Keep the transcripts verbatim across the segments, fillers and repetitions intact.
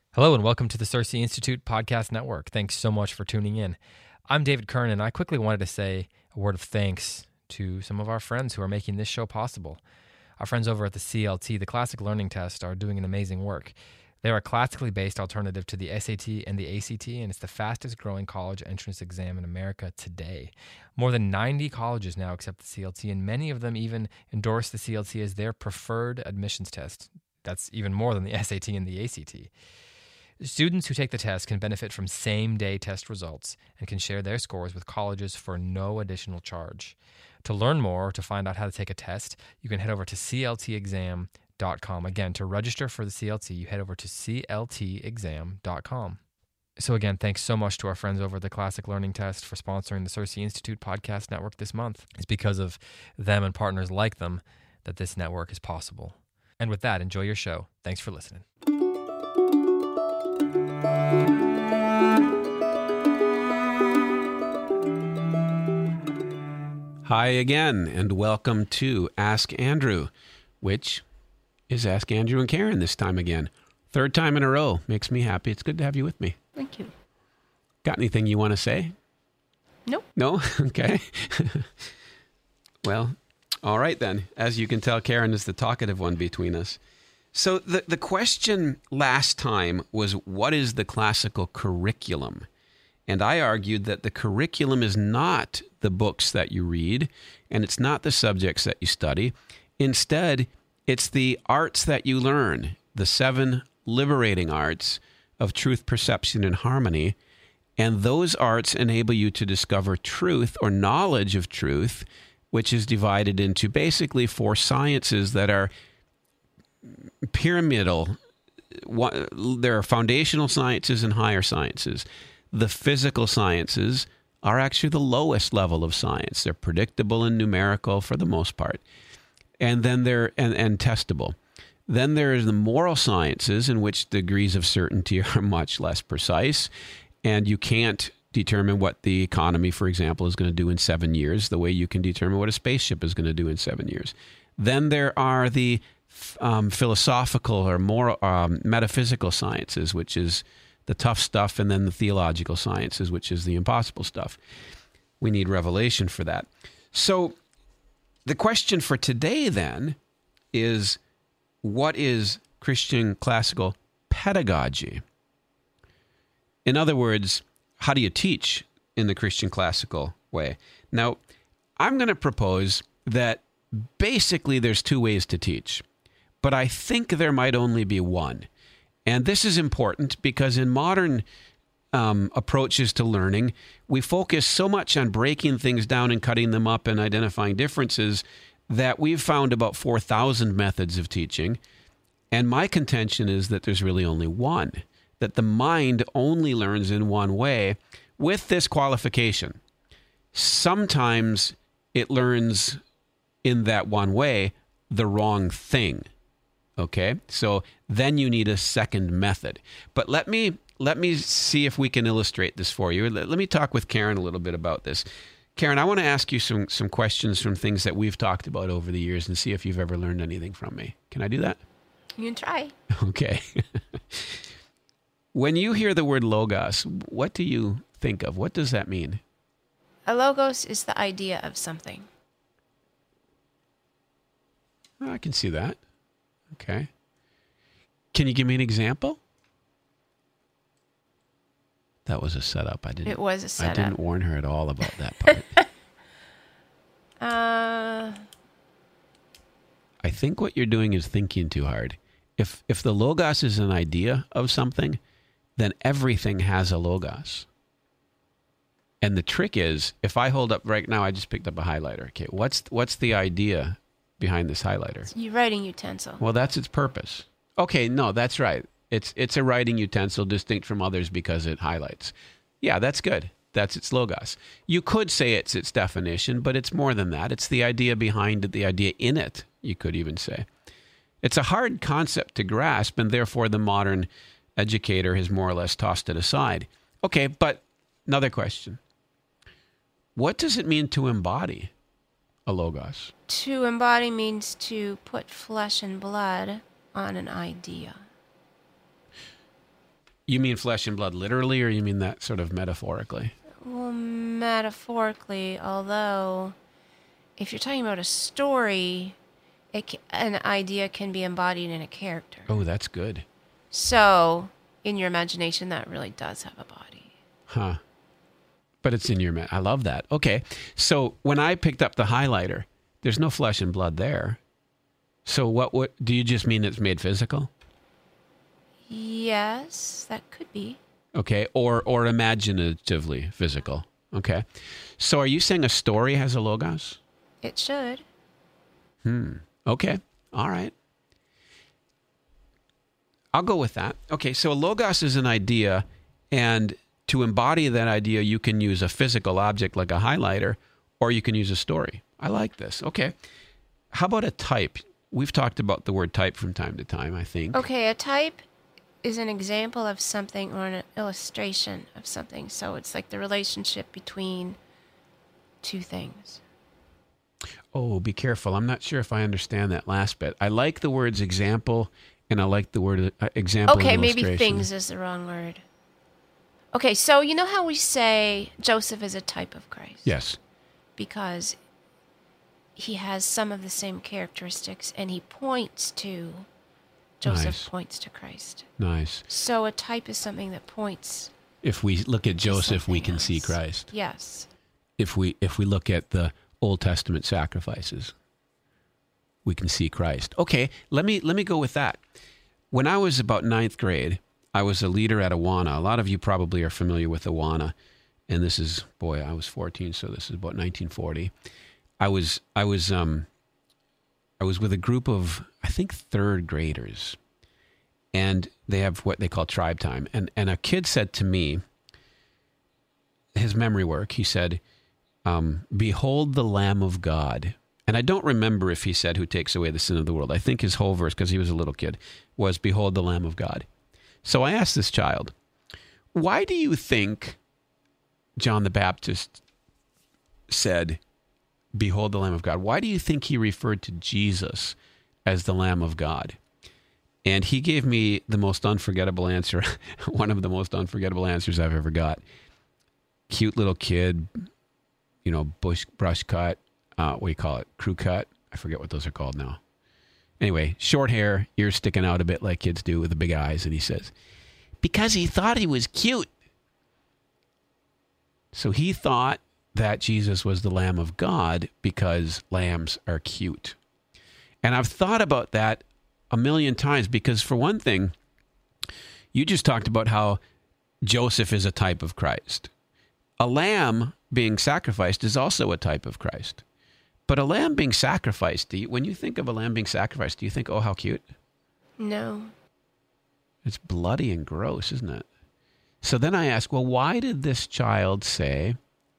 Hello and welcome to the CiRCE Institute Podcast Network. Thanks so much for tuning in. I'm David Kern, and I quickly wanted to say a word of thanks to some of our friends who are making this show possible. Our friends over at the C L T, the Classic Learning Test, are doing an amazing work. They're a classically based alternative to the S A T and the A C T, and it's the fastest growing college entrance exam in America today. More than ninety colleges now accept the C L T, and many of them even endorse the C L T as their preferred admissions test. That's even more than the S A T and the A C T. Students who take the test can benefit from same-day test results and can share their scores with colleges for no additional charge. To learn more or to find out how to take a test, you can head over to C L T exam dot com. Again, to register for the C L T, you head over to C L T exam dot com. So again, thanks so much to our friends over at the Classic Learning Test for sponsoring the CiRCE Institute Podcast Network this month. It's because of them and partners like them that this network is possible. And with that, enjoy your show. Thanks for listening. Hi again, and welcome to Ask Andrew, which is Ask Andrew and Karen this time again. Third time in a row. Makes me happy. It's good to have you with me. Thank you. Got anything you want to say? Nope. No? Okay. Well, all right then. As you can tell, Karen is the talkative one between us. So the, the question last time was, what is the classical curriculum? And I argued that the curriculum is not the books that you read, and it's not the subjects that you study. Instead, it's the arts that you learn, the seven liberating arts of truth, perception, and harmony. And those arts enable you to discover truth or knowledge of truth, which is divided into basically four sciences that are pyramidal. There are foundational sciences and higher sciences. The physical sciences are actually the lowest level of science. They're predictable and numerical for the most part. And then they're and, and testable. Then there is the moral sciences, in which degrees of certainty are much less precise, and you can't determine what the economy, for example, is going to do in seven years, the way you can determine what a spaceship is going to do in seven years. Then there are the um, philosophical or moral, um, metaphysical sciences, which is the tough stuff, and then the theological sciences, which is the impossible stuff. We need revelation for that. So the question for today then is, what is Christian classical pedagogy? In other words, how do you teach in the Christian classical way? Now, I'm going to propose that basically there's two ways to teach, but I think there might only be one. And this is important because in modern um, approaches to learning, we focus so much on breaking things down and cutting them up and identifying differences that we've found about four thousand methods of teaching. And my contention is that there's really only one, that the mind only learns in one way, with this qualification. Sometimes it learns in that one way the wrong thing. Okay, so then you need a second method. But let me let me see if we can illustrate this for you. Let, let me talk with Karen a little bit about this. Karen, I want to ask you some some questions from things that we've talked about over the years and see if you've ever learned anything from me. Can I do that? You can try. Okay. When you hear the word logos, what do you think of? What does that mean? A logos is the idea of something. Oh, I can see that. Okay. Can you give me an example? That was a setup. I didn't. It was a setup. I didn't warn her at all about that part. uh. I think what you're doing is thinking too hard. If if the logos is an idea of something, then everything has a logos. And the trick is, if I hold up right now, I just picked up a highlighter. Okay, what's what's the idea behind this highlighter? It's your writing utensil. Well, that's its purpose. Okay, no, that's right. It's it's a writing utensil distinct from others because it highlights. Yeah, that's good. That's its logos. You could say it's its definition, but it's more than that. It's the idea behind it, the idea in it, you could even say. It's a hard concept to grasp, and therefore the modern educator has more or less tossed it aside. Okay, but another question. What does it mean to embody a logos? To embody means to put flesh and blood on an idea. You mean flesh and blood literally, or you mean that sort of metaphorically? Well, metaphorically, although if you're talking about a story, it ca an idea can be embodied in a character. Oh, that's good. So, in your imagination, that really does have a body. Huh. But it's in your ma- I love that. Okay. So when I picked up the highlighter, there's no flesh and blood there. So what what do you just mean it's made physical? Yes, that could be. Okay. Or or imaginatively physical. Okay. So are you saying a story has a logos? It should. Hmm. Okay. All right. I'll go with that. Okay. So a logos is an idea, and to embody that idea, you can use a physical object like a highlighter, or you can use a story. I like this. Okay. How about a type? We've talked about the word type from time to time, I think. Okay, a type is an example of something or an illustration of something. So it's like the relationship between two things. Oh, be careful. I'm not sure if I understand that last bit. I like the words example, and I like the word uh, example Okay, and maybe illustration. things is the wrong word. Okay, so you know how we say Joseph is a type of Christ? Yes. Because he has some of the same characteristics, and he points to, Joseph Nice. points to Christ. Nice. So a type is something that points If we look at to Joseph, we something can see else. Christ. Yes. If we if we look at the Old Testament sacrifices, we can see Christ. Okay, let me let me go with that. When I was about ninth grade, I was a leader at Awana. A lot of you probably are familiar with Awana, and this is boy, I was fourteen, so this is about nineteen forty. I was I was um I was with a group of I think third graders, and they have what they call tribe time. And and a kid said to me, his memory work, he said, um, "Behold the Lamb of God." And I don't remember if he said, "Who takes away the sin of the world." I think his whole verse, because he was a little kid, was "Behold the Lamb of God." So I asked this child, "Why do you think John the Baptist said, 'Behold the Lamb of God'? Why do you think he referred to Jesus as the Lamb of God?" And he gave me the most unforgettable answer, one of the most unforgettable answers I've ever got. Cute little kid, you know, bush brush cut, uh, what do you call it? Crew cut? I forget what those are called now. Anyway, short hair, ears sticking out a bit like kids do with the big eyes. And he says, "Because he thought he was cute." So he thought that Jesus was the Lamb of God because lambs are cute. And I've thought about that a million times because, for one thing, you just talked about how Joseph is a type of Christ. A lamb being sacrificed is also a type of Christ. But a lamb being sacrificed, do you, when you think of a lamb being sacrificed, do you think, oh, how cute? No. It's bloody and gross, isn't it? So then I ask, well, why did this child say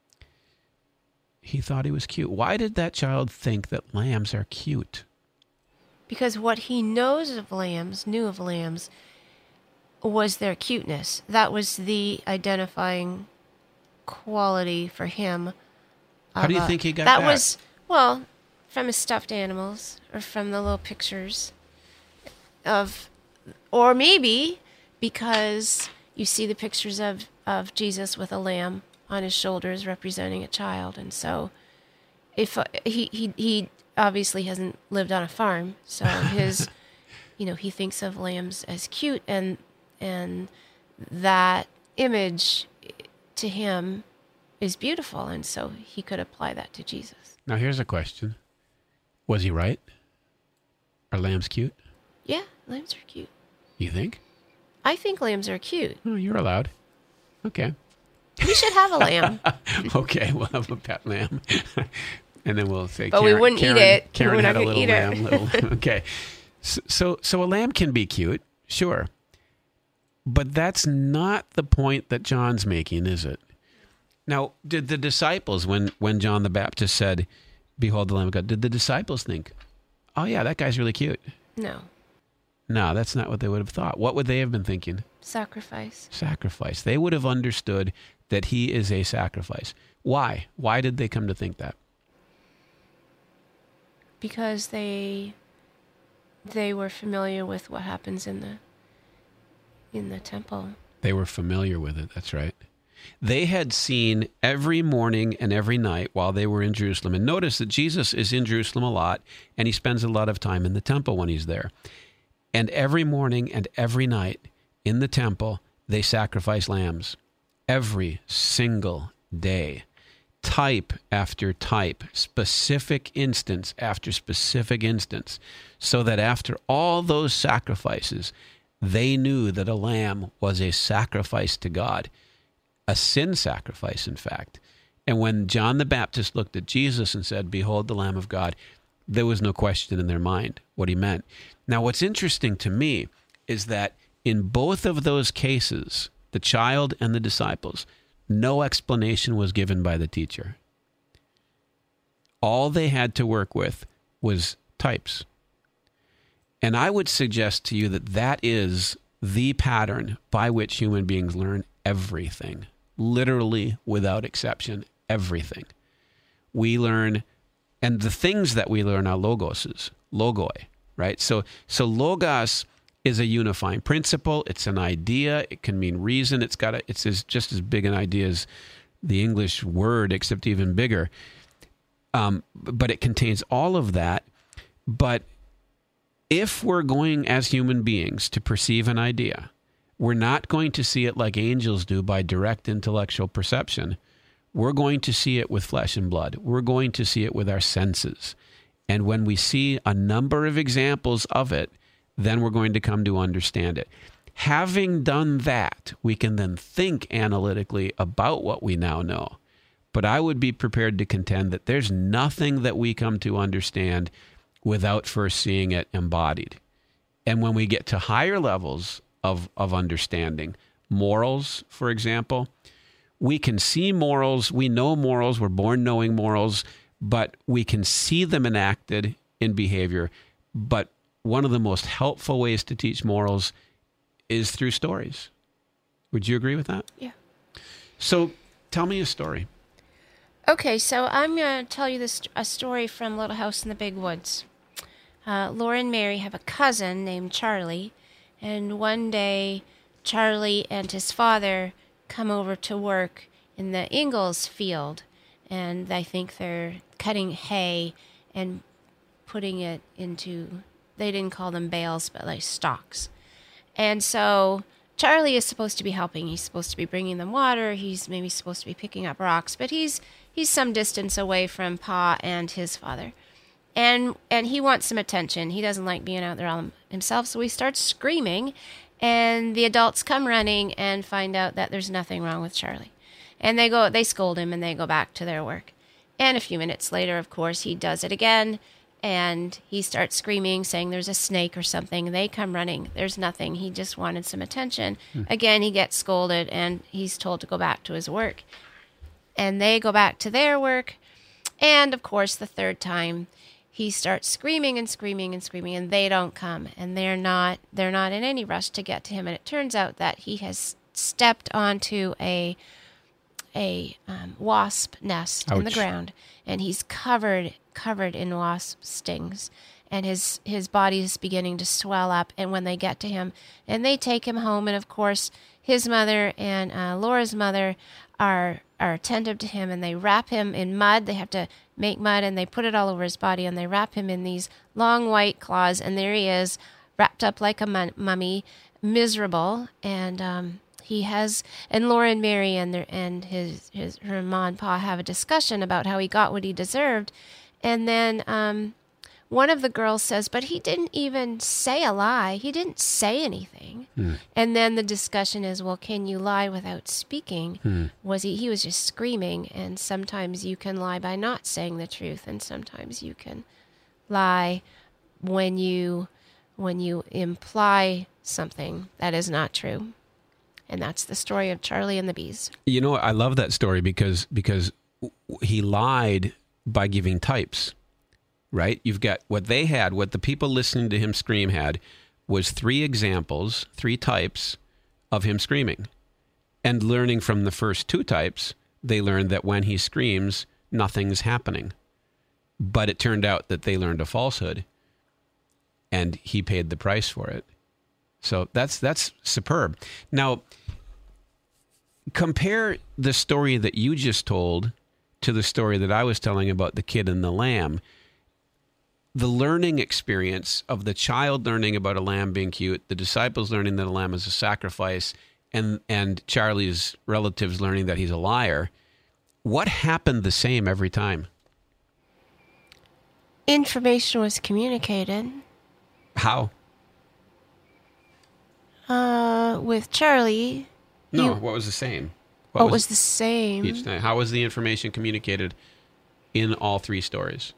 he thought he was cute? Why did that child think that lambs are cute? Because what he knows of lambs, knew of lambs, was their cuteness. That was the identifying quality for him. How do you of a- think he got that? that? was, well, from his stuffed animals or from the little pictures of, or maybe because you see the pictures of, of Jesus with a lamb on his shoulders representing a child. And so if uh, he, he, he obviously hasn't lived on a farm, so his, you know, he thinks of lambs as cute, and, and that image to him is beautiful. And so he could apply that to Jesus. Now, here's a question. Was he right? Are lambs cute? Yeah, lambs are cute. You think? I think lambs are cute. Oh, you're allowed. Okay. We should have a lamb. Okay, we'll have a pet lamb. And then we'll say, But we Karen, wouldn't eat Karen, it. Karen We're not had a gonna little eat it. lamb. Little, okay. So, so, so a lamb can be cute, sure. But that's not the point that John's making, is it? Now, did the disciples, when, when John the Baptist said, "Behold the Lamb of God," did the disciples think, "Oh yeah, that guy's really cute"? No. No, that's not what they would have thought. What would they have been thinking? Sacrifice. Sacrifice. They would have understood that he is a sacrifice. Why? Why did they come to think that? Because they they were familiar with what happens in the in the temple. They were familiar with it. That's right. They had seen every morning and every night while they were in Jerusalem. And notice that Jesus is in Jerusalem a lot, and he spends a lot of time in the temple when he's there. And every morning and every night in the temple, they sacrifice lambs. Every single day. Type after type, specific instance after specific instance, so that after all those sacrifices, they knew that a lamb was a sacrifice to God, a sin sacrifice, in fact. And when John the Baptist looked at Jesus and said, "Behold the Lamb of God," there was no question in their mind what he meant. Now, what's interesting to me is that in both of those cases, the child and the disciples, no explanation was given by the teacher. All they had to work with was types. And I would suggest to you that that is the pattern by which human beings learn everything. Literally, without exception, everything. We learn, and the things that we learn are logoses, logoi, right? So, so logos is a unifying principle. It's an idea. It can mean reason. It's got a, it's as, just as big an idea as the English word, except even bigger. Um, but it contains all of that. But if we're going as human beings to perceive an idea, we're not going to see it like angels do by direct intellectual perception. We're going to see it with flesh and blood. We're going to see it with our senses. And when we see a number of examples of it, then we're going to come to understand it. Having done that, we can then think analytically about what we now know. But I would be prepared to contend that there's nothing that we come to understand without first seeing it embodied. And when we get to higher levels of, of understanding, morals, for example, we can see morals, we know morals, we're born knowing morals, but we can see them enacted in behavior. But one of the most helpful ways to teach morals is through stories. Would you agree with that? Yeah. So tell me a story. Okay, so I'm going to tell you this a story from Little House in the Big Woods. Uh, Laura and Mary have a cousin named Charlie, and one day Charlie and his father come over to work in the Ingalls field, and I think they're cutting hay and putting it into, they didn't call them bales, but like stalks. And so Charlie is supposed to be helping. He's supposed to be bringing them water. He's maybe supposed to be picking up rocks, but he's he's some distance away from Pa and his father. And and he wants some attention. He doesn't like being out there all himself, so he starts screaming, and the adults come running and find out that there's nothing wrong with Charlie. And they go, they scold him, and they go back to their work. And a few minutes later, of course, he does it again, and he starts screaming, saying there's a snake or something. They come running. There's nothing. He just wanted some attention. Hmm. Again, he gets scolded, and he's told to go back to his work. And they go back to their work. And, of course, the third time, he starts screaming and screaming and screaming, and they don't come. And they're not they're not in any rush to get to him. And it turns out that he has stepped onto a a um, wasp nest Ouch. in the ground, and he's covered covered in wasp stings. And his his body is beginning to swell up. And when they get to him, and they take him home, and of course his mother and uh, Laura's mother are are attentive to him, and they wrap him in mud. They have to make mud, and they put it all over his body, and they wrap him in these long white cloths, and there he is, wrapped up like a mum- mummy, miserable. And um, he has, and Laura and Mary and their, and his his her mom and pa have a discussion about how he got what he deserved, and then um, one of the girls says, "But he didn't even say a lie. He didn't say anything." Hmm. And then the discussion is, well, can you lie without speaking? Hmm. Was he? He was just screaming. And sometimes you can lie by not saying the truth, and sometimes you can lie when you when you imply something that is not true. And that's the story of Charlie and the Bees. You know, I love that story because because he lied by giving types. Right? You've got what they had, what the people listening to him scream had, was three examples, three types of him screaming. And learning from the first two types, they learned that when he screams, nothing's happening. But it turned out that they learned a falsehood, and he paid the price for it. So that's that's superb. Now, compare the story that you just told to the story that I was telling about the kid and the lamb. The learning experience of the child learning about a lamb being cute, the disciples learning that a lamb is a sacrifice, and, and Charlie's relatives learning that he's a liar. What happened the same every time? Information was communicated. How? Uh, with Charlie. No, he, what was the same? What what was, was the same? Each time. How was the information communicated in all three stories?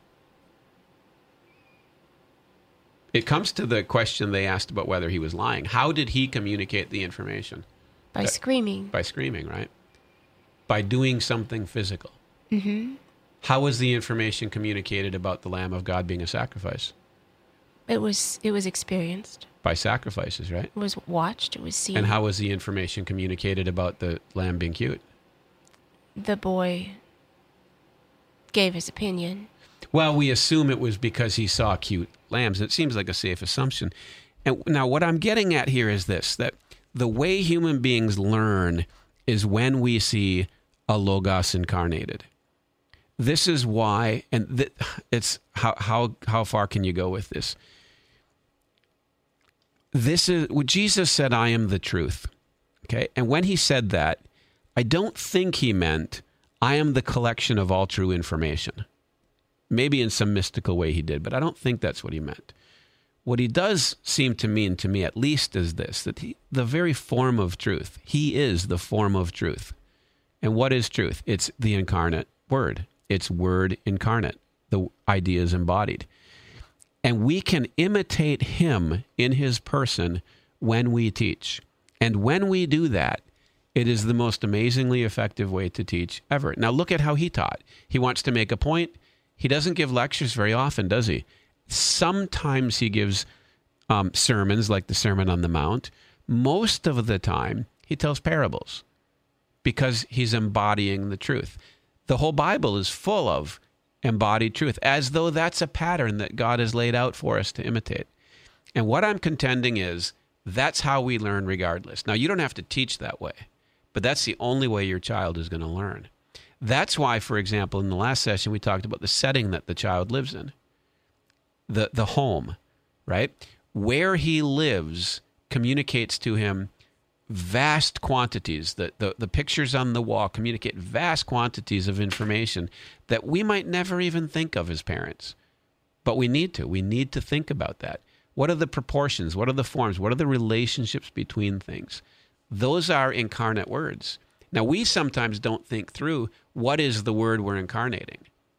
It comes to the question they asked about whether he was lying. How did he communicate the information? By that, screaming. By screaming, right? By doing something physical. Mm-hmm. How was the information communicated about the Lamb of God being a sacrifice? It was it was experienced. By sacrifices, right? It was watched. It was seen. And how was the information communicated about the lamb being cute? The boy gave his opinion. Well, we assume it was because he saw cute lambs. It seems like a safe assumption. And now what I'm getting at here is this, that the way human beings learn is when we see a logos incarnated. This is why, and th- it's how how how far can you go with this? This is what Jesus said, I am the truth. Okay. And when he said that, I don't think he meant I am the collection of all true information. Maybe in some mystical way he did, but I don't think that's what he meant. What he does seem to mean, to me at least, is this, that he, the very form of truth, he is the form of truth. And what is truth? It's the incarnate word. It's word incarnate. The idea is embodied. And we can imitate him in his person when we teach. And when we do that, it is the most amazingly effective way to teach ever. Now look at how he taught. He wants to make a point. He doesn't give lectures very often, does he? Sometimes he gives um, sermons like the Sermon on the Mount. Most of the time, he tells parables because he's embodying the truth. The whole Bible is full of embodied truth, as though that's a pattern that God has laid out for us to imitate. And what I'm contending is that's how we learn regardless. Now, you don't have to teach that way, but that's the only way your child is going to learn. That's why, for example, in the last session, we talked about the setting that the child lives in, the, the home, right? Where he lives communicates to him vast quantities. The, the, the pictures on the wall communicate vast quantities of information that we might never even think of as parents. But we need to. We need to think about that. What are the proportions? What are the forms? What are the relationships between things? Those are incarnate words. Now, we sometimes don't think through what is the word we're incarnating.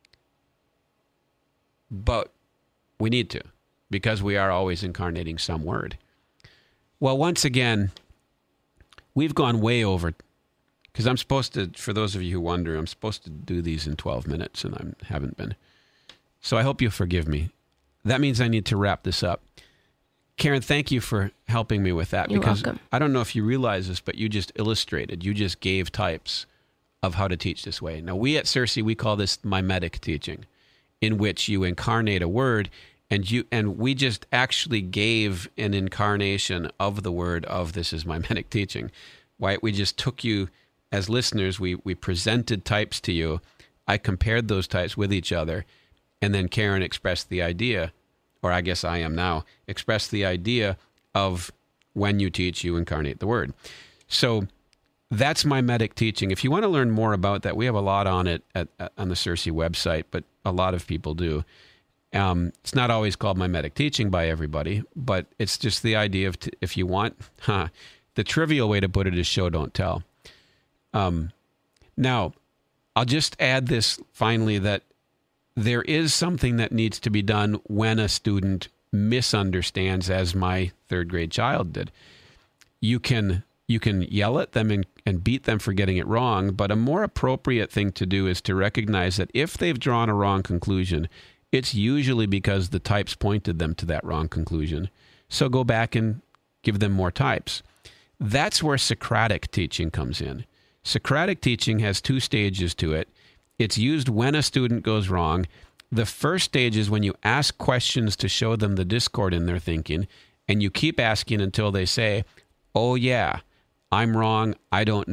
But we need to, because we are always incarnating some word. Well, once again, we've gone way over, because I'm supposed to, for those of you who wonder, I'm supposed to do these in twelve minutes, and I haven't been. So I hope you'll forgive me. That means I need to wrap this up. Karen, thank you for helping me with that. You're because welcome. I don't know if you realize this, but you just illustrated, you just gave types of how to teach this way. Now, we at Circe, we call this mimetic teaching, in which you incarnate a word, and you and we just actually gave an incarnation of the word of this is mimetic teaching. Why we just took you as listeners, we we presented types to you. I compared those types with each other, and then Karen expressed the idea, or I guess I am now, expressed the idea of when you teach, you incarnate the word. So that's mimetic teaching. If you want to learn more about that, we have a lot on it at, at, on the Circe website, but a lot of people do. Um, it's not always called mimetic teaching by everybody, but it's just the idea of, t- if you want, huh, the trivial way to put it is show, don't tell. Um, now, I'll just add this finally, that there is something that needs to be done when a student misunderstands, as my third grade child did. You can you can yell at them and, and beat them for getting it wrong, but a more appropriate thing to do is to recognize that if they've drawn a wrong conclusion, it's usually because the types pointed them to that wrong conclusion. So go back and give them more types. That's where Socratic teaching comes in. Socratic teaching has two stages to it. It's used when a student goes wrong. The first stage is when you ask questions to show them the discord in their thinking, and you keep asking until they say, oh yeah, I'm wrong, I don't know,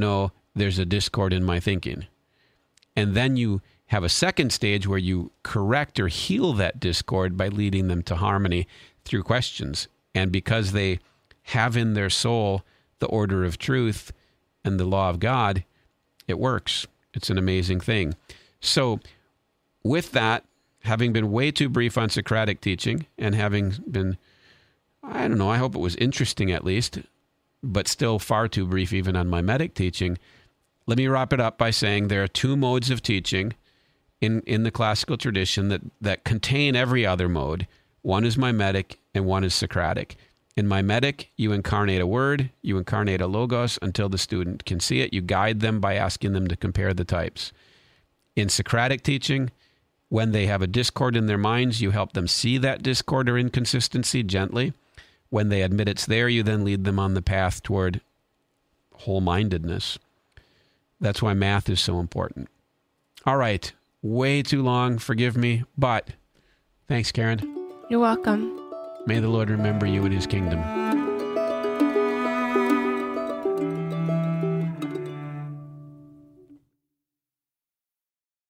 there's a discord in my thinking. And then you have a second stage where you correct or heal that discord by leading them to harmony through questions. And because they have in their soul the order of truth and the law of God, it works. It's an amazing thing. So with that, having been way too brief on Socratic teaching and having been, I don't know, I hope it was interesting at least, but still far too brief even on mimetic teaching, let me wrap it up by saying there are two modes of teaching in, in the classical tradition that, that contain every other mode. One is mimetic and one is Socratic. In mimetic, you incarnate a word, you incarnate a logos until the student can see it. You guide them by asking them to compare the types. In Socratic teaching, when they have a discord in their minds, you help them see that discord or inconsistency gently. When they admit it's there, you then lead them on the path toward whole-mindedness. That's why math is so important. All right, way too long, forgive me, but thanks, Karen. You're welcome. May the Lord remember you in his kingdom.